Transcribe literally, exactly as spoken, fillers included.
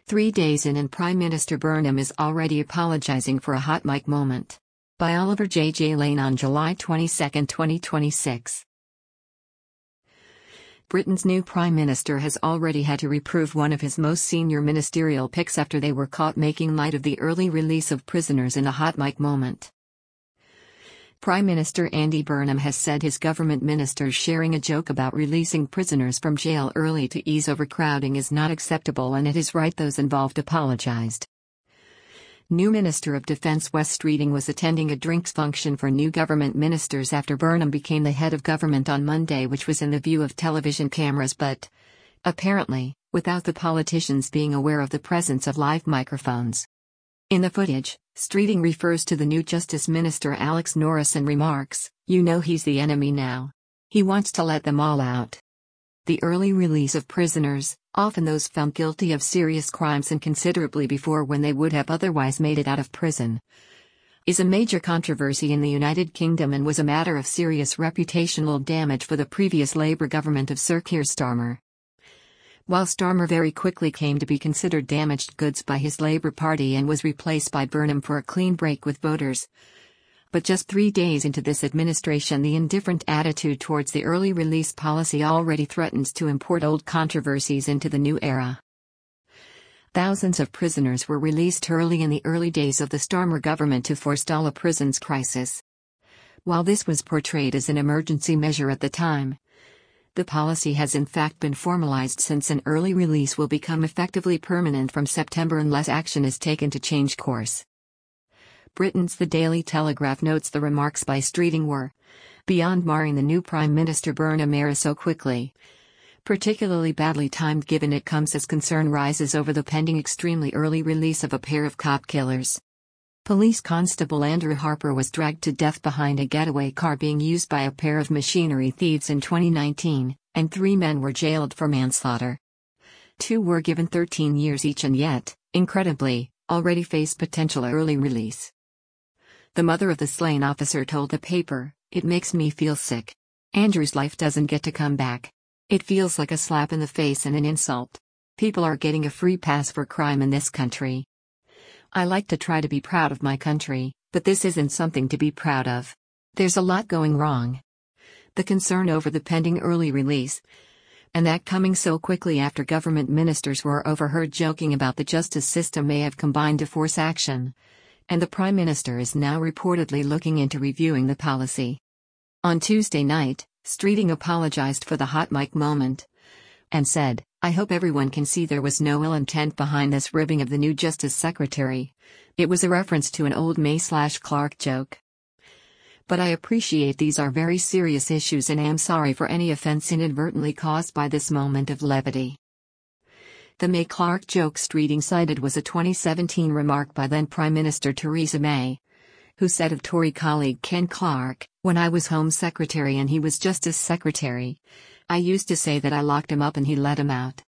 Three days in and Prime Minister Burnham is already apologizing for a hot mic moment. By Oliver J. J. Lane on July twenty-second, twenty twenty-six. Britain's new Prime Minister has already had to reprove one of his most senior ministerial picks after they were caught making light of the early release of prisoners in a hot mic moment. Prime Minister Andy Burnham has said his government ministers sharing a joke about releasing prisoners from jail early to ease overcrowding is not acceptable, and it is right those involved apologized. New Minister of Defense Wes Streeting was attending a drinks function for new government ministers after Burnham became the head of government on Monday, which was in the view of television cameras but, apparently, without the politicians being aware of the presence of live microphones. In the footage, Streeting refers to the new Justice Minister Alex Norris and remarks, "You know he's the enemy now. He wants to let them all out." The early release of prisoners, often those found guilty of serious crimes and considerably before when they would have otherwise made it out of prison, is a major controversy in the United Kingdom and was a matter of serious reputational damage for the previous Labour government of Sir Keir Starmer. While Starmer very quickly came to be considered damaged goods by his Labour Party and was replaced by Burnham for a clean break with voters. But just three days into this administration, the indifferent attitude towards the early release policy already threatens to import old controversies into the new era. Thousands of prisoners were released early in the early days of the Starmer government to forestall a prisons crisis. While this was portrayed as an emergency measure at the time, the policy has in fact been formalized since an early release will become effectively permanent from September unless action is taken to change course. Britain's The Daily Telegraph notes the remarks by Streeting were, beyond marring the new Prime Minister Burnham era so quickly, particularly badly timed given it comes as concern rises over the pending extremely early release of a pair of cop killers. Police Constable Andrew Harper was dragged to death behind a getaway car being used by a pair of machinery thieves in twenty nineteen, and three men were jailed for manslaughter. Two were given thirteen years each and yet, incredibly, already face potential early release. The mother of the slain officer told the paper, "It makes me feel sick. Andrew's life doesn't get to come back. It feels like a slap in the face and an insult. People are getting a free pass for crime in this country. I like to try to be proud of my country, but this isn't something to be proud of. There's a lot going wrong." The concern over the pending early release, and that coming so quickly after government ministers were overheard joking about the justice system, may have combined to force action, and the Prime Minister is now reportedly looking into reviewing the policy. On Tuesday night, Streeting apologized for the hot mic moment and said, "I hope everyone can see there was no ill intent behind this ribbing of the new Justice Secretary. It was a reference to an old May-slash-Clark joke. But I appreciate these are very serious issues and am sorry for any offense inadvertently caused by this moment of levity." The May-Clark joke Streeting cited was a twenty seventeen remark by then Prime Minister Theresa May, who said of Tory colleague Ken Clarke, "When I was Home Secretary and he was Justice Secretary, I used to say that I locked him up and he let him out."